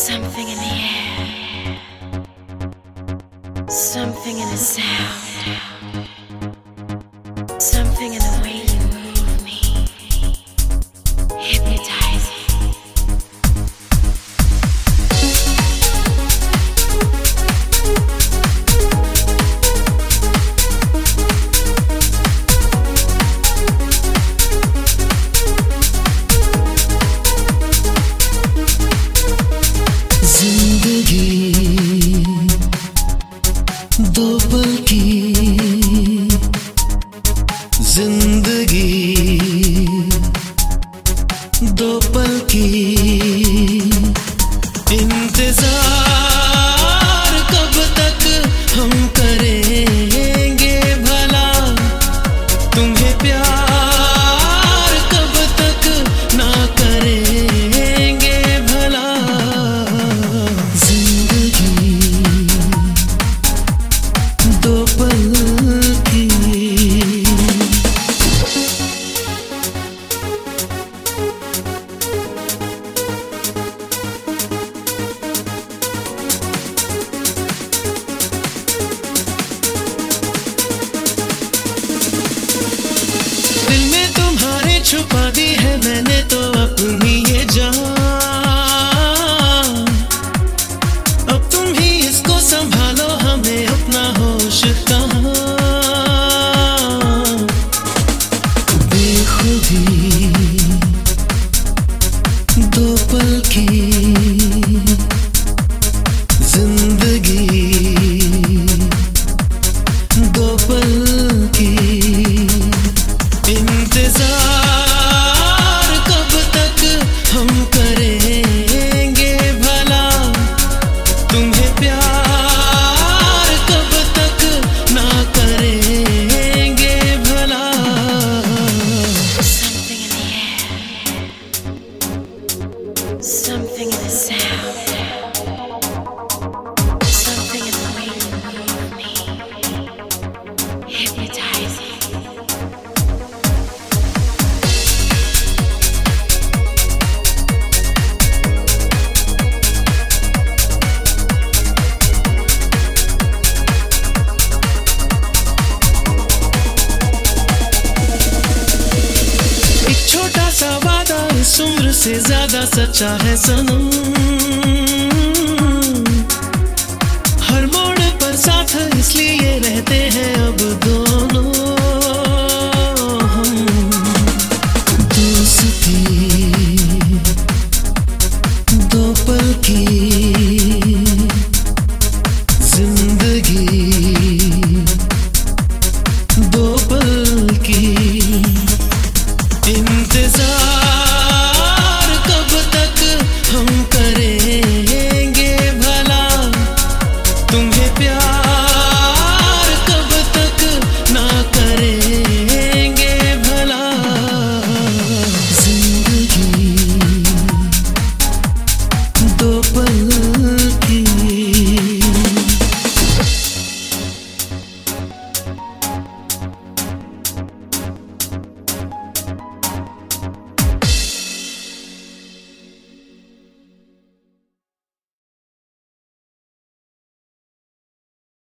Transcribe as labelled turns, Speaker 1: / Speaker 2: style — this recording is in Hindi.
Speaker 1: Something in the air, something in the sound, something in the way you move me, hypnotizing.
Speaker 2: दो पल की जिंदगी, दो पल की इंतजार कब तक हम करेंगे भला, तुम्हें प्यार कब तक ना करेंगे भला। जिंदगी दो पल की, दिल में तुम्हारे छुपा दी है मैंने तो अपनी ये जान। अब तुम ही इसको संभालो, हमें अपना होश कहाँ। बेखुदी दो पल की जिंदगी, दो पल की इंतजार कब तक हम करेंगे भला, तुम्हें प्यार कब तक ना करेंगे भला।
Speaker 1: Something in the air, something in the sound, something in the way you move me, hypnotizing.
Speaker 2: एक छोटा सा वादा इस उम्र से ज्यादा सच्चा है सनम।